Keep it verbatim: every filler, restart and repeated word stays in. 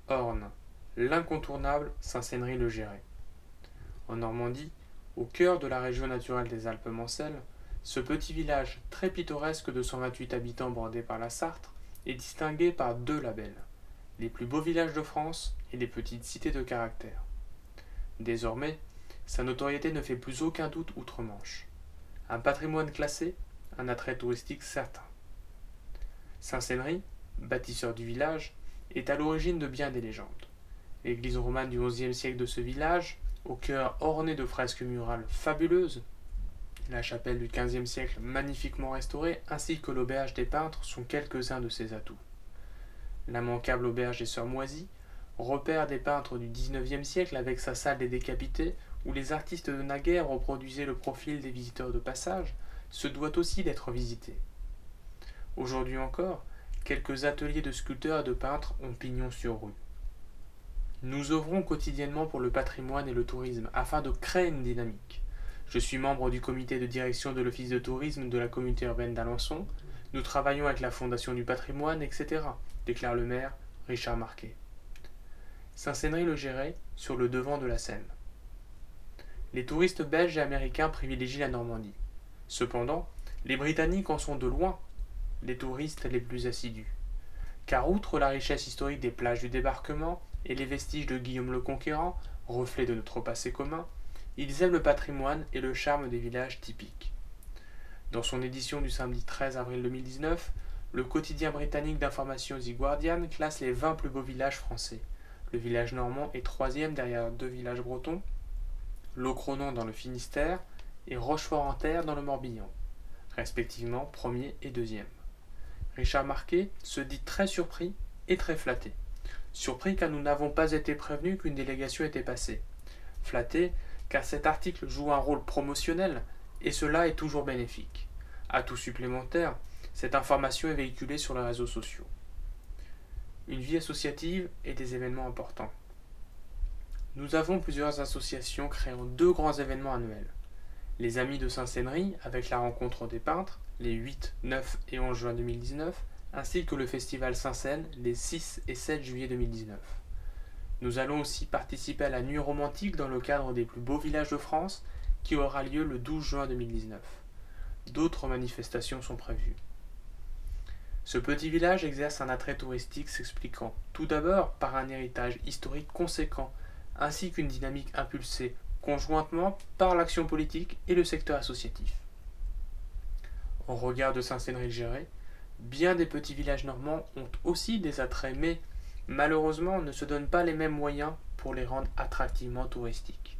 Orne, l'incontournable Saint-Cénry-le-Géret. En Normandie, au cœur de la région naturelle des Alpes-Mancelles, ce petit village très pittoresque de cent vingt-huit habitants bordé par la Sarthe est distingué par deux labels, les plus beaux villages de France et les petites cités de caractère. Désormais, sa notoriété ne fait plus aucun doute outre-Manche. Un patrimoine classé, un attrait touristique certain. Saint-Cénry, bâtisseur du village, est à l'origine de bien des légendes. L'église romane du onzième siècle de ce village, au cœur orné de fresques murales fabuleuses, la chapelle du quinzième siècle magnifiquement restaurée, ainsi que l'auberge des peintres sont quelques-uns de ses atouts. L'immanquable auberge des Sœurs Moisies, repère des peintres du dix-neuvième siècle avec sa salle des décapités, où les artistes de naguère reproduisaient le profil des visiteurs de passage, se doit aussi d'être visitée. Aujourd'hui encore, quelques ateliers de sculpteurs et de peintres ont pignon sur rue. Nous œuvrons quotidiennement pour le patrimoine et le tourisme afin de créer une dynamique. Je suis membre du comité de direction de l'office de tourisme de la communauté urbaine d'Alençon. Nous travaillons avec la Fondation du patrimoine, et cetera, déclare le maire Richard Marquet. Saint-Cénry-le-Géret, sur le devant de la scène. Les touristes belges et américains privilégient la Normandie. Cependant, les Britanniques en sont de loin les touristes les plus assidus. Car outre la richesse historique des plages du débarquement et les vestiges de Guillaume le Conquérant, reflet de notre passé commun, ils aiment le patrimoine et le charme des villages typiques. Dans son édition du samedi treize avril deux mille dix-neuf, le quotidien britannique d'information The Guardian classe les vingt plus beaux villages français. Le village normand est troisième derrière deux villages bretons, Locronan dans le Finistère et Rochefort-en-Terre dans le Morbihan, respectivement premier et deuxième. Richard Marquet se dit très surpris et très flatté. Surpris car nous n'avons pas été prévenus qu'une délégation était passée. Flatté car cet article joue un rôle promotionnel et cela est toujours bénéfique. Atout supplémentaire, cette information est véhiculée sur les réseaux sociaux. Une vie associative et des événements importants. Nous avons plusieurs associations créant deux grands événements annuels. Les Amis de Saint-Cénry avec la rencontre des peintres, les huit, neuf et onze juin deux mille dix-neuf, ainsi que le festival Saint-Saëns les six et sept juillet deux mille dix-neuf. Nous allons aussi participer à la Nuit romantique dans le cadre des plus beaux villages de France qui aura lieu le douze juin deux mille dix-neuf. D'autres manifestations sont prévues. Ce petit village exerce un attrait touristique s'expliquant tout d'abord par un héritage historique conséquent ainsi qu'une dynamique impulsée conjointement par l'action politique et le secteur associatif. Au regard de Saint-Cénry-le-Géret, bien des petits villages normands ont aussi des attraits mais malheureusement ne se donnent pas les mêmes moyens pour les rendre attractivement touristiques.